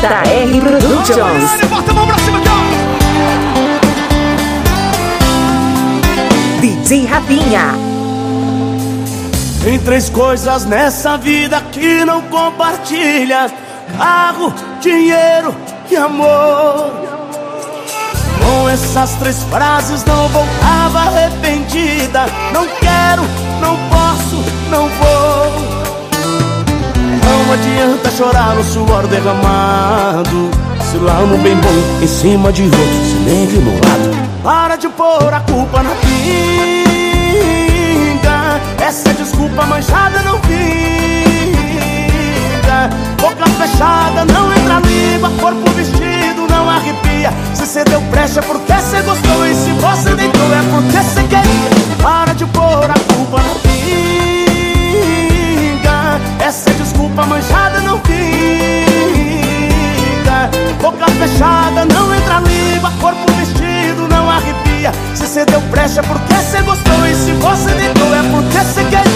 JR Productions. Bota a mão pra cima, DJ Rafinha. Tem três coisas nessa vida que não compartilha: carro, dinheiro e amor. Com essas três frases não voltava arrependida. Não quero, não posso, não vou. Não adianta chorar no suor derramado, se lá no bem bom em cima de outro, se nem viu no lado. Para de pôr a culpa na pinga. Essa desculpa manchada não vinga. Boca fechada, não entra língua. Corpo vestido, não arrepia. Se cê deu brecha é porque cê gostou, e se você deitou é porque cê queria. Para de pôr a culpa na pinga. Essa desculpa manchada não vinga. Boca fechada, não entra língua. Corpo vestido, não arrepia. Se cê deu brecha é porque cê gostou, e se você deitou é porque cê queria.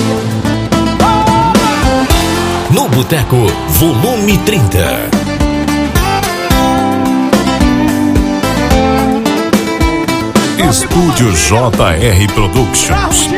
No Boteco, volume 30. Estúdio JR Productions.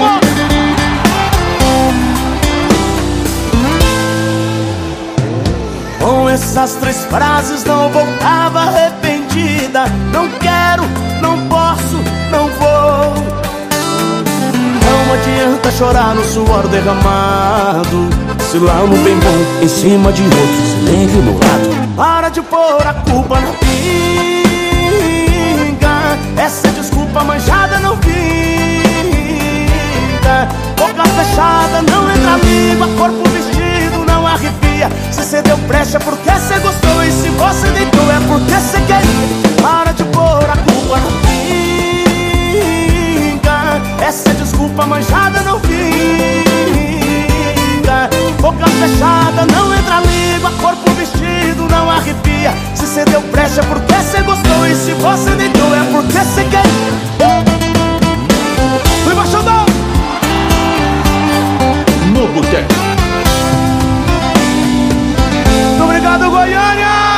Com essas três frases não voltava arrependida. Não quero, não posso, não vou. Não adianta chorar no suor derramado, se lá no bem bom em cima de outros, se nem viu no lado. Para de pôr a culpa na pinga. Essa desculpa manchada não vinga. Boca fechada, não entra língua. Corpo vestido, não arrepia. Se cê deu brecha é porque cê gostou, e se você deitou é porque cê queria. Para de pôr a culpa na pinga. Essa desculpa manchada não vinga. Boca fechada, não entra língua. Corpo vestido, não arrepia. Se cê deu brecha é porque cê gostou, e se você deitou é porque cê queria. Fui baixadão no Boteco. Muito obrigado, Goiânia!